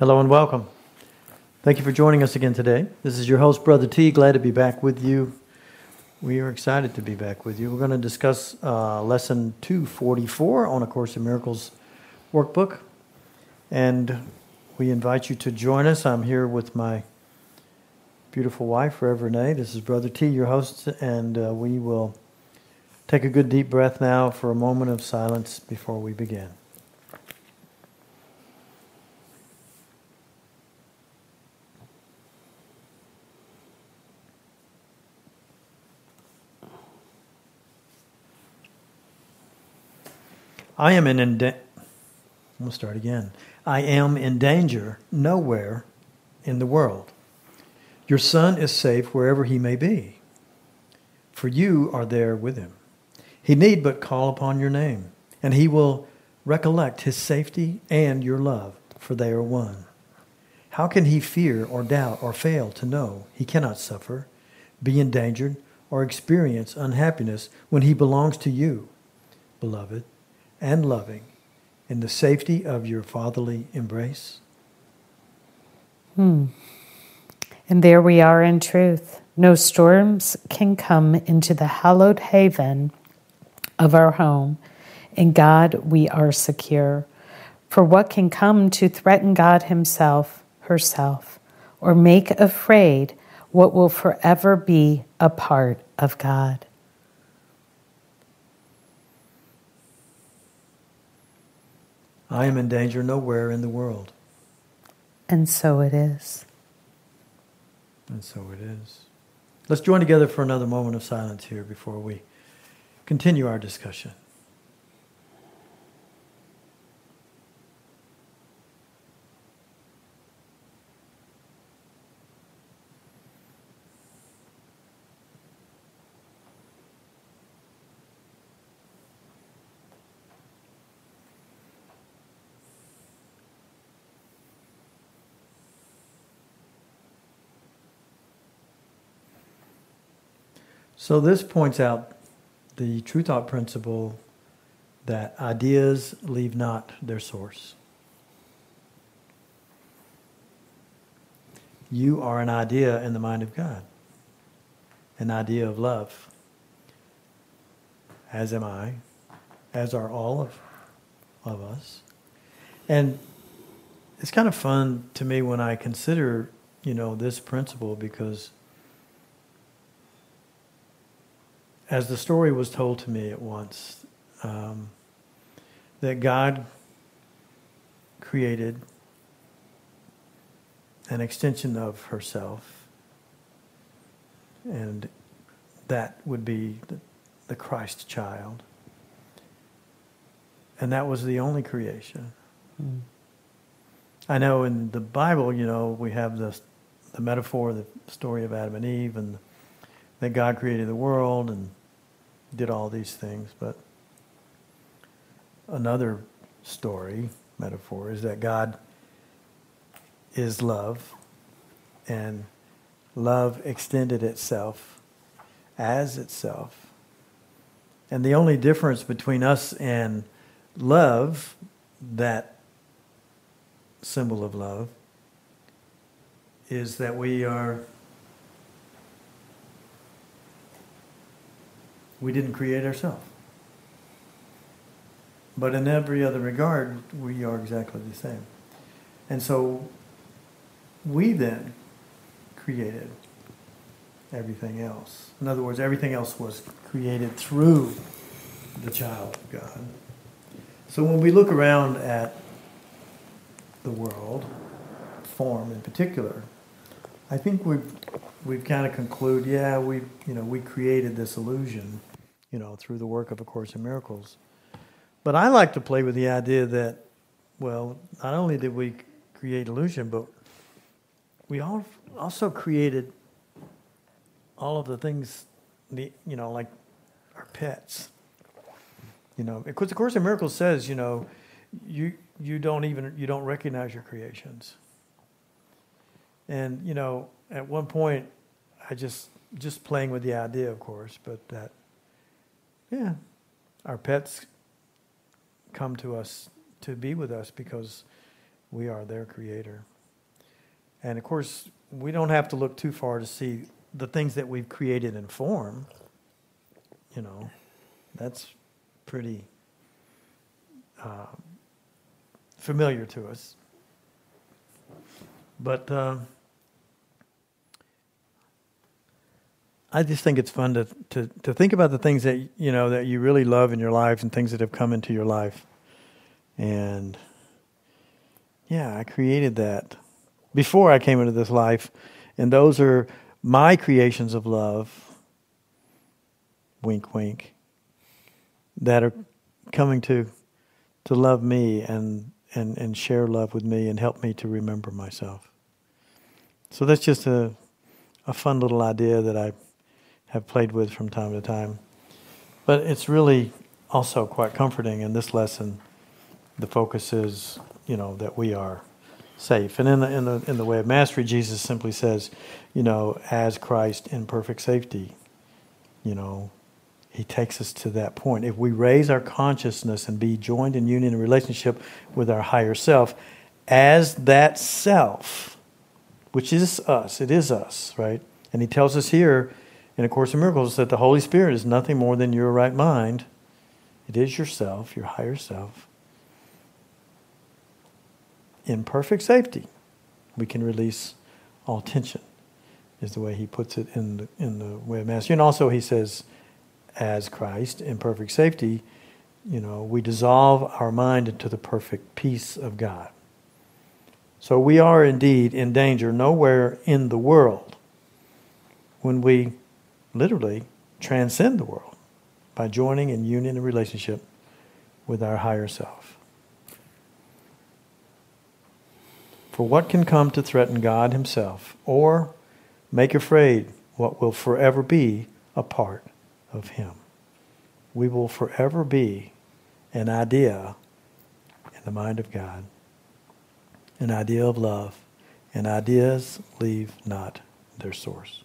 Hello and welcome. Thank you for joining us again today. This is your host, Brother T. Glad to be back with you. We are excited to be back with you. We're going to discuss Lesson 244 on A Course in Miracles workbook. And we invite you to join us. I'm here with my beautiful wife, Rev Renee. This is Brother T, your host, and we will take a good deep breath now for a moment of silence before we begin. I am in danger nowhere in the world. Your son is safe wherever he may be, for you are there with him. He need but call upon your name, and he will recollect his safety and your love, for they are one. How can he fear or doubt or fail to know he cannot suffer, be endangered, or experience unhappiness when he belongs to you, beloved and loving, in the safety of your fatherly embrace? And there we are in truth. No storms can come into the hallowed haven of our home. In God we are secure. For what can come to threaten God himself, herself, or make afraid what will forever be a part of God? I am in danger nowhere in the world. And so it is. And so it is. Let's join together for another moment of silence here before we continue our discussion. So this points out the true thought principle that ideas leave not their source. You are an idea in the mind of God, an idea of love, as am I, as are all of us. And it's kind of fun to me when I consider, this principle, because as the story was told to me at once, that God created an extension of herself, and that would be the Christ child. And that was the only creation. I know in the Bible, we have the metaphor, the story of Adam and Eve, and that God created the world and did all these things. But another story, metaphor, is that God is love, and love extended itself as itself. And the only difference between us and love, that symbol of love, is that we didn't create ourselves. But in every other regard, we are exactly the same. And so we then created everything else. In other words, everything else was created through the child of God. So when we look around at the world, form in particular, I think we've kind of concluded, we created this illusion, through the work of A Course in Miracles. But I like to play with the idea that, not only did we create illusion, but we also created all of the things, like our pets. Because A Course in Miracles says, you don't recognize your creations. And, at one point, I just playing with the idea, of course, but that, our pets come to us to be with us because we are their creator. And of course, we don't have to look too far to see the things that we've created in form. You know, that's pretty familiar to us. But I just think it's fun to think about the things that that you really love in your life and things that have come into your life. And yeah, I created that before I came into this life, and those are my creations of love. Wink, wink. That are coming to love me and share love with me and help me to remember myself. So that's just a fun little idea that I have played with from time to time. But it's really also quite comforting. In this lesson, the focus is, that we are safe. And in the way of mastery, Jesus simply says, as Christ in perfect safety, He takes us to that point. If we raise our consciousness and be joined in union and relationship with our higher self, as that self, which is us, it is us, right? And He tells us here in A Course in Miracles that the Holy Spirit is nothing more than your right mind. It is yourself, your higher self. In perfect safety, we can release all tension, is the way He puts it in the way of mastery. And also He says, as Christ in perfect safety, we dissolve our mind into the perfect peace of God. So we are indeed in danger nowhere in the world when we literally transcend the world by joining in union and relationship with our higher self. For what can come to threaten God Himself or make afraid what will forever be a part of Him? We will forever be an idea in the mind of God, an idea of love, and ideas leave not their source.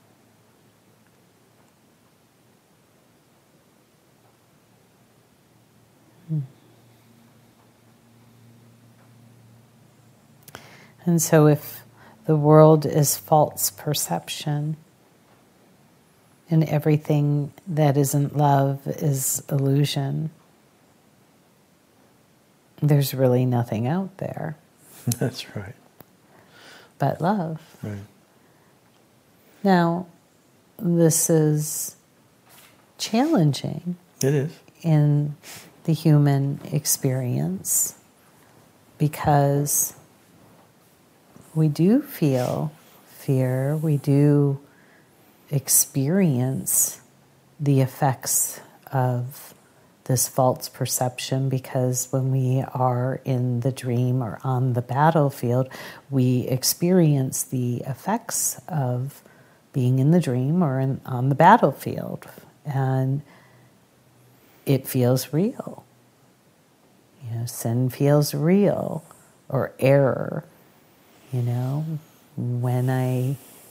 And so if the world is false perception, and everything that isn't love is illusion, there's really nothing out there. That's right. But love. Right. Now, this is challenging. It is. In the human experience, because we do feel fear, we do experience the effects of this false perception, because when we are in the dream or on the battlefield, we experience the effects of being in the dream or on the battlefield, and it feels real. Sin feels real, or error. When I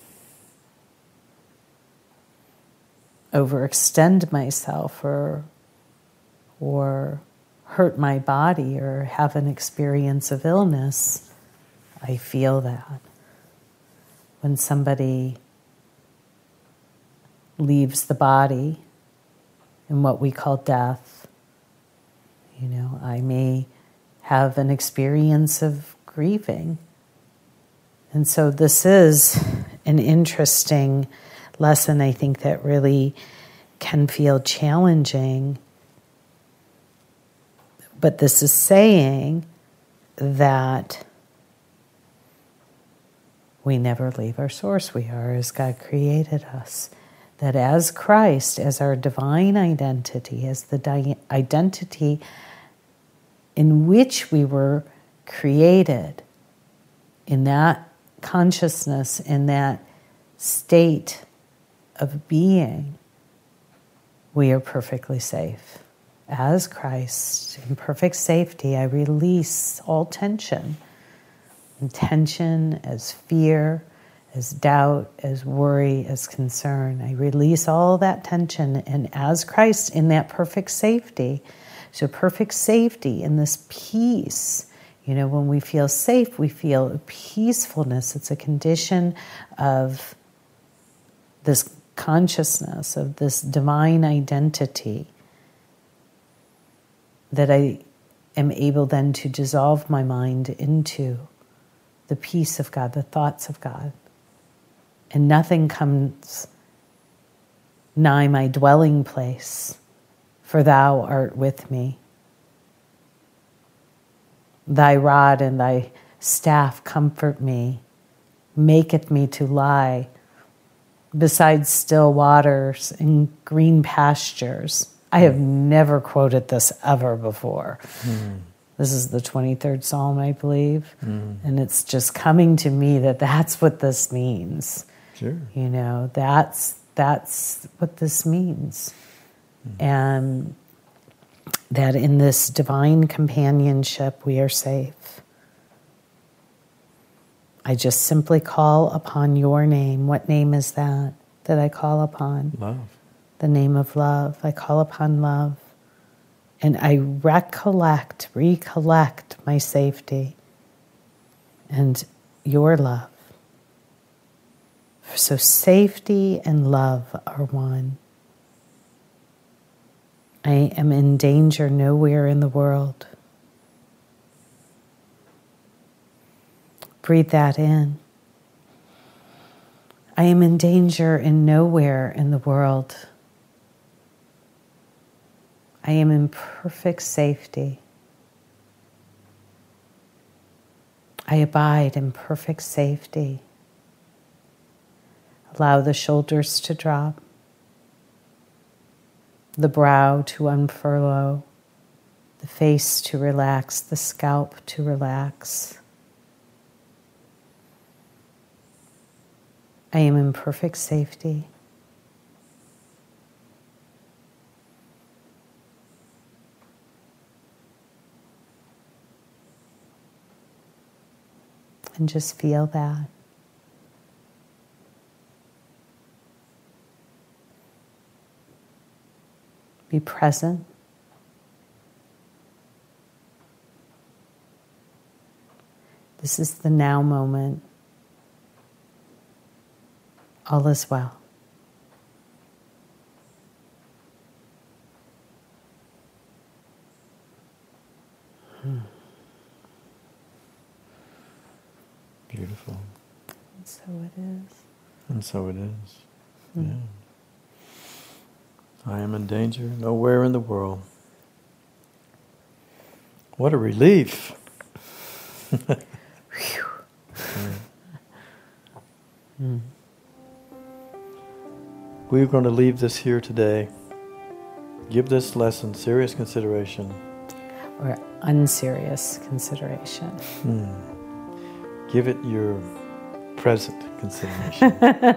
overextend myself or hurt my body or have an experience of illness, I feel that. When somebody leaves the body in what we call death, I may have an experience of grieving. And so this is an interesting lesson, I think, that really can feel challenging. But this is saying that we never leave our source. We are as God created us. That as Christ, as our divine identity, as the identity in which we were created, in that consciousness, in that state of being, we are perfectly safe. As Christ, in perfect safety, I release all tension. And tension as fear, as doubt, as worry, as concern. I release all that tension, and as Christ, in that perfect safety. So perfect safety in this peace, When we feel safe, we feel peacefulness. It's a condition of this consciousness, of this divine identity, that I am able then to dissolve my mind into the peace of God, the thoughts of God. And nothing comes nigh my dwelling place, for thou art with me. Thy rod and thy staff comfort me, maketh me to lie beside still waters and green pastures. I have never quoted this ever before. This is the 23rd Psalm, I believe. And it's just coming to me that that's what this means. Sure. That's what this means. And that in this divine companionship we are safe. I just simply call upon your name. What name is that I call upon? Love. The name of love. I call upon love. And I recollect my safety and your love. So safety and love are one. I am in danger nowhere in the world. Breathe that in. I am in danger in nowhere in the world. I am in perfect safety. I abide in perfect safety. Allow the shoulders to drop, the brow to unfurlough, the face to relax, the scalp to relax. I am in perfect safety. And just feel that. Be present. This is the now moment. All is well. Beautiful. And so it is. And so it is. Yeah. I am in danger nowhere in the world. What a relief. We're going to leave this here today. Give this lesson serious consideration. Or unserious consideration. Give it your present consideration.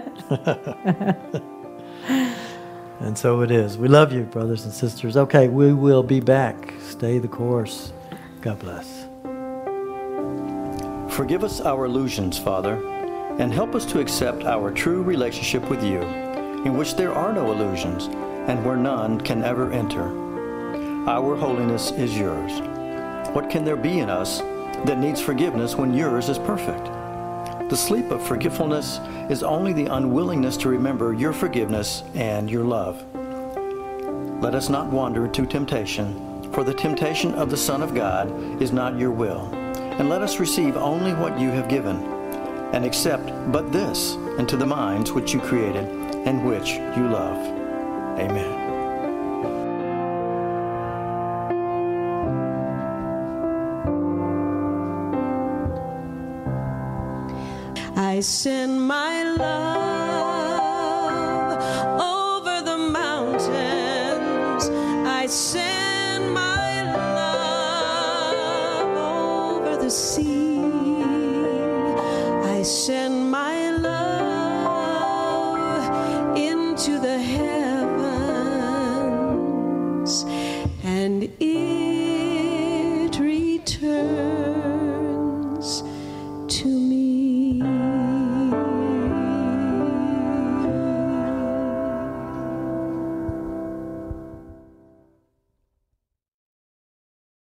And so it is. We love you, brothers and sisters. Okay, we will be back. Stay the course. God bless. Forgive us our illusions, Father, and help us to accept our true relationship with you, in which there are no illusions, and where none can ever enter. Our holiness is yours. What can there be in us that needs forgiveness when yours is perfect? The sleep of forgetfulness is only the unwillingness to remember your forgiveness and your love. Let us not wander to temptation, for the temptation of the Son of God is not your will. And let us receive only what you have given, and accept but this into the minds which you created and which you love. Amen. I send my love over the mountains. I send my love over the sea. I send